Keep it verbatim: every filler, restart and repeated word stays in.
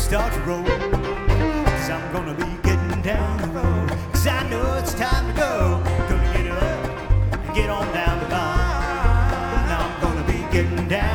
start to roll. Cause I'm gonna be getting down the road. Cause I know it's time to go. Gonna get up and get on down the line. I'm gonna be getting down